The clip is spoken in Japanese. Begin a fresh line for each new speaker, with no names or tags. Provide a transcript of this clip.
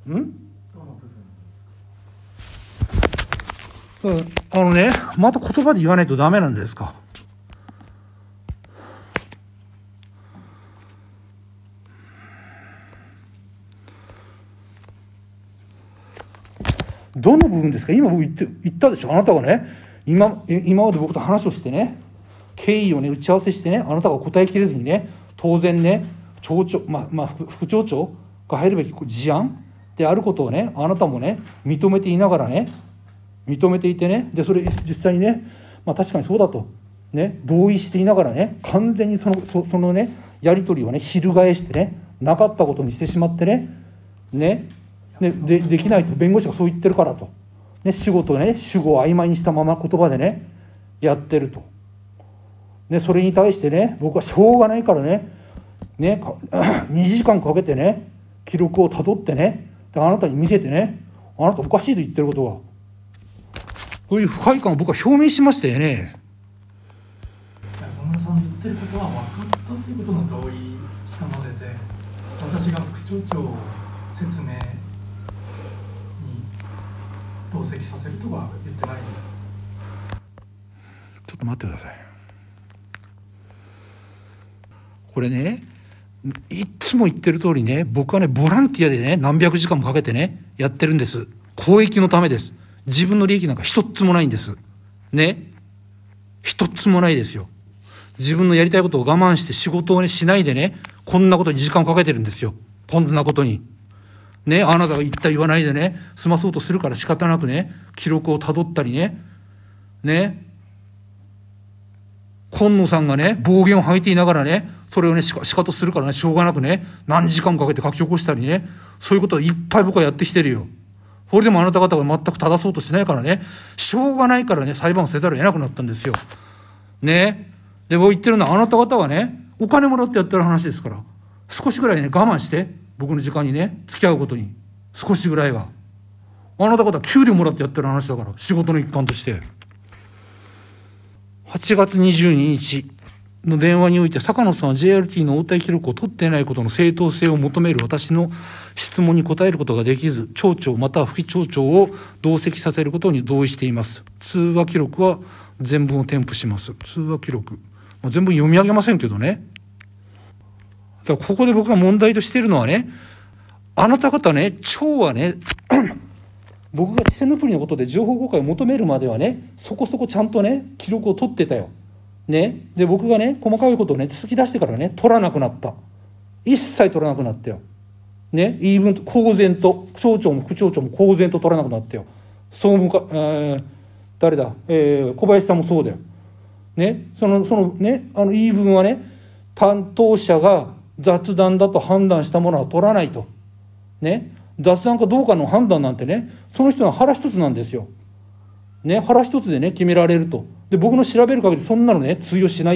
また言葉で言わないとダメなんですか。どの部分ですか。今僕言ったでしょ。あなたがね、今まで僕と話をしてね、経緯をね打ち合わせしてね、あなたが答えきれずにね、当然ね、町長、副町長が入るべき事案であることをね、あなたもね認めていながらね、認めていてね、でそれ実際にね、確かにそうだとね、同意していながらね、完全にそのねやり取りをね翻してね、なかったことにしてしまってね、できないと、弁護士がそう言ってるからと、ね、仕事をね主語を曖昧にしたまま言葉でねやってると、ね、それに対してね、僕はしょうがないからね2時間かけてね記録をたどってね、であなたに見せてね、あなたおかしいと言ってることは、そういう不快感を僕は表明しましたよね。
野村さんの言ってることは分かったということの同意したまでで、私が副町長を説明に同席させるとは言ってないんです。
ちょっと待ってください。これね、いつも言ってる通りね、僕はねボランティアでね何百時間もかけてねやってるんです。公益のためです。自分の利益なんか一つもないんですね。一つもないですよ。自分のやりたいことを我慢して仕事をねしないでね、こんなことに時間をかけてるんですよ。こんなことにね、あなたが言った言わないでね済まそうとするから仕方なくね、記録をたどったりね、今野さんがね暴言を吐いていながらね、それをね仕方するからね、しょうがなくね何時間もかけて書き起こしたりね、そういうことをいっぱい僕はやってきてるよ。それでもあなた方が全く正そうとしないからね、しょうがないからね裁判をせざるを得なくなったんですよね。で僕言ってるのは、あなた方はねお金もらってやってる話ですから、少しぐらいね我慢して、僕の時間にね付き合うことに少しぐらいは。あなた方は給料もらってやってる話だから、仕事の一環として。8月22日の電話において、坂野さんは JRT の応対記録を取っていないことの正当性を求める私の質問に答えることができず、町長または副町長を同席させることに同意しています。通話記録は全文を添付します。通話記録、全文読み上げませんけどね。だからここで僕が問題としているのはね、あなた方ね、町はね僕がチェノプリのことで情報公開を求めるまではね、そこそこちゃんとね記録を取ってたよね。で僕がね細かいことをね突き出してからね取らなくなった。一切取らなくなったよね。言い分公然と、町長も副町長も公然と取らなくなったよ。総務課、誰だ、小林さんもそうだよね。そのね言い分はね、担当者が雑談だと判断したものは取らないとね。雑談かどうかの判断なんてね、その人の腹一つなんですよね。腹一つでね決められると。で僕の調べる限りそんなのね通用しない